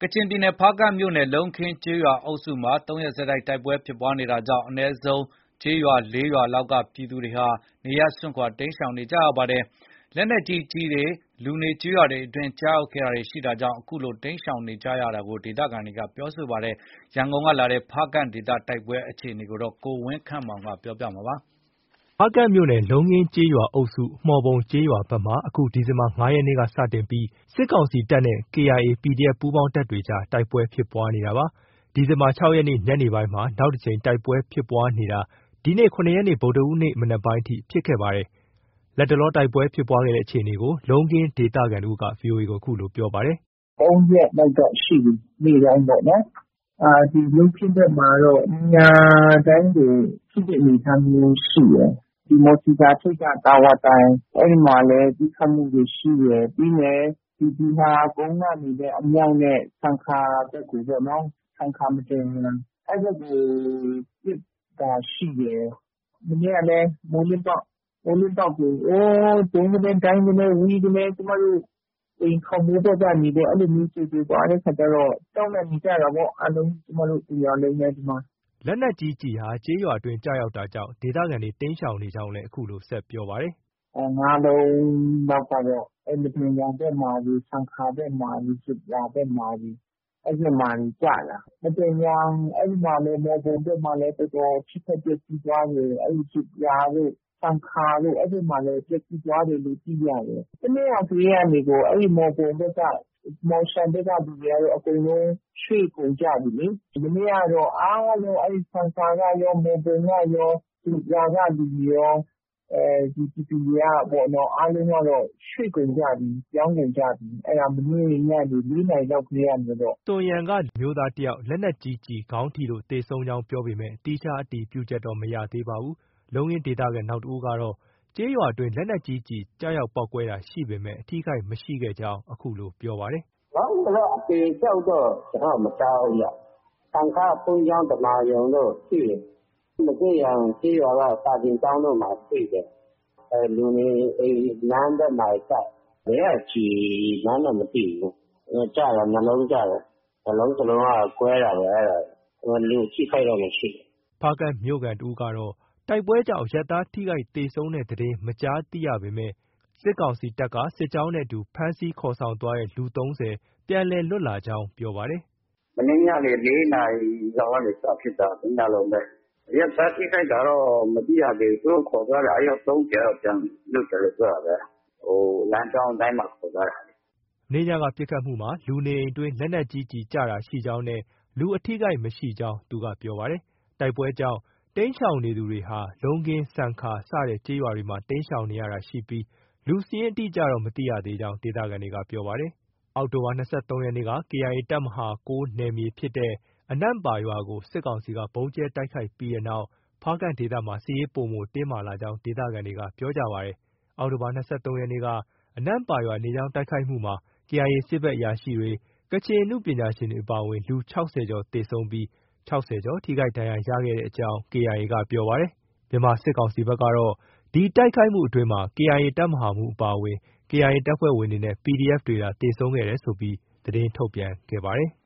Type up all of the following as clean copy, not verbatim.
ကချင်ပြည်နယ်ဖားကန့်မြို့နယ်လုံးခင်းကျေးရွာအုပ်စုမှာ3 ရက်ဆက်တိုက်ပွဲဖြစ်ပွားနေတာကြောင့်အနည်းဆုံးကျေးရွာ4 ရွာလောက်ကပြည်သူတွေဟာနေရပ်စွန့်ခွာတိမ်းရှောင်နေကြရပါတယ်။ လက်နက်ကြီးတွေလူနေကျေးရွာတွေအတွင်းကျရောက်ခဲ့တာရှိတာကြောင့်အခုလိုတိမ်းရှောင်နေကြရတာလို့ဒေသခံတွေကပြောဆိုပါတယ်။ ရန်ကုန်ကလာတဲ့ဖားကန့်ဒေသတိုက်ပွဲအခြေအနေကိုကိုဝင်းခန့်မောင်ကပြောပြပါမယ်။ဖားကန့်မြို့နယ်လုံးခင်းကျေးရွာအုပ်စုမှော်ပုံကျေးရွာဘက်မှာအခုဒီဇင်ဘာ 5 ရက်နေ့ကစတင်ပြီးစစ်ကောင်စီတပ်နဲ့ KIA /PDF ပူးပေါင်းတပ်တွေကြားတိုက်ပွဲဖြစ်ပွားနေတာပါ။ ဒီဇင်ဘာ 6 ရက်နေ့ညနေပိုင်းမှာနောက်တကြိမ်တိုက်ပွဲဖြစ်ပွားနေတာဒီနေ့ 7 ရက်နေ့ ဗုဒ္ဓဟူးနေ့မနက်ပိုင်းအထိဖြစ်ခဲ့ပါတယ်။ လတ်တလောတိုက်ပွဲဖြစ်ပွားခဲ့တဲ့အခြေအနေကိုလုံးခင်းဒေသခံတဦးက VOA ကိုအခုလိုပြောပါတယ်။ “၃ ရက်လောက်တော့ရှိပြီ။ နေ့တိုင်းပေါ့နော်။ ဒီလုံးခင်းဘက်မှာတော့ညတိုင်းကိုဖြစ်တဲ့အနေအထားမျိုးရှိတယ်။ ဒီမော်စီစာထိပ်ကတာဝါတိုင်အဲဒီမှာလည်းပစ်ခတ်မှုတွေရှိတယ်။ ပြီးရင်ဒီဗျူဟာကုန်းကနေလည်းအမြောက်နဲ့ဆန်ခါဘက်ကိုပေါ့နော်။ ဆန်ခါမဒန်ယန်အဲဒီဘက်ကိုပစ်တာရှိတယ်။ မနေ့ကလည်းမိုးလင်းပေါက်ကိုဒုံးကနဲဒိုင်းကနဲဝီးကနဲကျမတို့အိမ်ခေါင်မိုးဘက်ကနေပြီးတော့အဲလိုမျိုးကြိုသွားတဲ့အခါကျတော့ကြောက်လန့်နေကြတာပေါ့။ အားလုံးကျမတို့တစ်ရွာလုံးပဲဒီမှာ။ ” လက်နက်ကြီးကျည်ဟာကျေးရွာအတွင်းကျရောက်တာကြောင့်ဒေသခံတွေတိမ်းရှောင်နေကြောင်းလည်းအခုလိုဆက်ပြောပါတယ်။ ၅ လုံးလောက်ကတော့မဒန်ယန်ဘက်မှာတွေဆန်ခါဘက်မှာတွေဂျစ်ရာဘက်မှာတွေအဲဒီဘက်မှာတွေကျတာ။ မဒန်ယန်အဲဒီမှာလည်းမှော်ပုံဘက်မှာလည်းတော်တော်ထိခိုက်ပျက်စီးသွားတယ်။ အဲဒီဂျစ်ရာတို့ဆန်ခါတို့အဲဒီဘက်မှာလည်းပျက်စီးသွားတယ်လို့သိရတယ်။ တနေ့ကတည်းကနေအဲဒီမှော်ပုံဘက်ကမော်ရှန်ဘက်ကလူတွေကတော့အကုန်လုံးရွှေ့ကုန်ကြပြီလေ။ မနေ့ကတော့အားလုံးအဲဒီဆန်ခါကရောမှော်ပုံကရောဂျစ်ရာကလူတွေရောဒီပြည်သူတွေကပေါ့နော်အားလုံးကတော့ရွှေ့ကုန်ကြပြီ။ပြောင်းကုန်ကြပြီ။ အဲဒါမနေ့ညနေ 4 နာရီလောက်ကတည်းကနေတော့။ဆွန်ယံကအမျိုးသားတစ်ယောက်လက်နက်ကြီးကျည်ခေါင်းထိလို့သေဆုံးကြောင်းပြောပေမဲ့သီးခြားအတည်ပြုချက်တော့မရသေးပါဘူး။ လုံးခင်းဒေသခံနောက်တဦးကတော့ကျေးရွာအတွင်းလက်နက်ကြီးကျည်ကျရောက်ပေါက်ကွဲတာရှိပေမဲ့အထိအခိုက်မရှိခဲ့ကြောင်းအခုလိုပြောပါတယ်။ “လောလောဆယ်တော့အသေအပျောက်တော့ကျနော်တို့မကြားဘူးဗျ။ ဆန်ခါဘုန်းကြီးကျောင်းဓမ္မာရုံတို့ရှိတယ်။ မဒေးယန်ကျေးရွာကစာသင်ကျောင်းတို့မှာရှိတယ်။ လူနေအိမ်လမ်းဘက်မှာကျတယ်။ ဘယ်ကကျည်မှန်းတော့မသိဘူး။ ကျတာ ၂ လုံးကျတယ်။ ၂ လုံးစလုံးကကွဲတာပဲလူအထိအခိုက်တော့မရှိဘူး။ ” ဖားကန့်မြို့ခံတဦးကတော့တိုက်ပွဲကြောင့်အရပ်သားထိခိုက်သေဆုံးတဲ့သတင်းမကြားသိရပေမဲ့စစ်ကောင်စီတပ်ကစစ်ကြောင်းနဲ့အတူဖမ်းဆီးခေါ်ဆောင်သွားတဲ့လူ ၃၀ ပြန်လည်လွတ်လာကြောင်းပြောပါတယ်။ “မနေ့ညနေ 4 နာရီလောက်ကနေစဖြစ်တာ။ တညလုံးပဲ။ အရပ်သားထိခိုက်တာတော့မသိရသေးဘူး။ သူတို့ခေါ်သွားတဲ့အယောက် ၃၀ တော့ပြန်လွတ်တယ်လို့ပြောတာပဲ။ လမ်းကြောင်းအတိုင်းမှာခေါ်သွားတာ။ ” မနေ့ညကပစ်ခတ်မှုမှာလူနေအိမ်အတွင်းလက်နက်ကြီးကျည်ကျတာရှိကြောင်းနဲ့လူအထိအခိုက်မရှိကြောင်းသူကပြောပါတယ်။ တိုက်ပွဲကြောင့်တိမ်းရှောင်နေသူတွေဟာလုံးခင်း၊ဆန်ခါ စတဲ့ကျေးရွာတွေမှာတိမ်းရှောင်နေရတာရှိပြီးလူစာရင်းအတိအကျတော့မသိရသေးကြောင်းဒေသခံတွေကပြောပါတယ်။ အောက်တိုဘာ ၂၃ ရက်နေ့က KIA တပ်မဟာ ၉ နယ်မြေဖြစ်တဲ့အနန့်ပါရွာကိုစစ်ကောင်စီကဗုံးကြဲတိုက်ခိုက်ပြီးနောက် ဖားကန့်ဒေသမှာစစ်ရေးပိုမိုတင်းမာလာကြောင်းဒေသခံတွေကပြောကြပါတယ်။ အောက်တိုဘာ ၂၃ ရက်နေ့ကအနန့်ပါရွာလေကြောင်းတိုက်ခိုက်မှုမှာ KIA စစ်ဘက်အရာရှိတွေ ကချင်အနုပညာရှင်တွေအပါအဝင်လူ ၆၀ ကျော်သေဆုံးပြီး ၆၀ ကျော်ထိခိုက်ဒဏ်ရာရခဲ့ကြောင်း KIA ကပြောပါတယ်။ မြန်မာစစ်ကောင်စီဘက်ကတော့ ဒီတိုက်ခိုက်မှုအတွင်းမှာ KIA တပ်မဟာမှူးအပါအဝင် KIA တပ်ဖွဲ့ဝင်တွေနဲ့ PDF တွေသာသေဆုံးခဲ့တယ်ဆိုပြီးသတင်းထုတ်ပြန်ခဲ့ပါတယ်။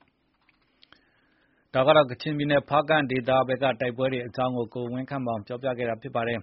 ကချင်ပြည်နယ်ဖားကန့်ဒေသဘက်ကတိုက်ပွဲတွေအကြောင်းကိုဝင်းခန့်မောင်ပြောပြခဲ့တာဖြစ်ပါတယ်